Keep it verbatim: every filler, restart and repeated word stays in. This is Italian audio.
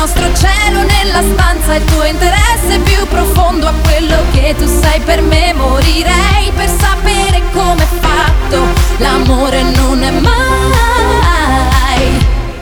nostro cielo nella stanza, il tuo interesse più profondo a quello che tu sai per